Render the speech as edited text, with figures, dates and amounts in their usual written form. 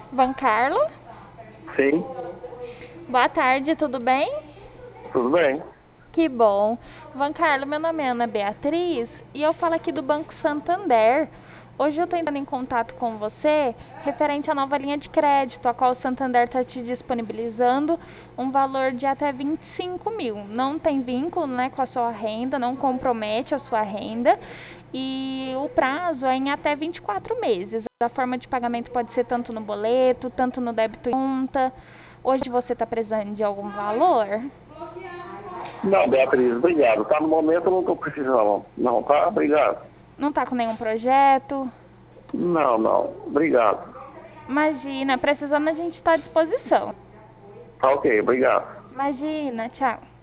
Van Carlo? Sim, Boa tarde, tudo bem? tudo bem. Que bom. Van Carlo, meu nome é Ana Beatriz e eu falo aqui do Banco Santander. Hoje eu estou entrando em contato com você referente à nova linha de crédito, a qual o Santander está te disponibilizando um valor de até 25 mil. Não tem vínculo, né, com a sua renda, não compromete a sua renda e o prazo é em até 24 meses. A forma de pagamento pode ser tanto no boleto, tanto no débito em conta. Hoje você está precisando de algum valor? Não, Beatriz, obrigado. Tá, no momento eu não estou precisando. Não, tá? Obrigado. Não está com nenhum projeto? Não, não. Obrigado. Imagina, precisando a gente está à disposição. Tá ok, obrigado. Imagina, tchau.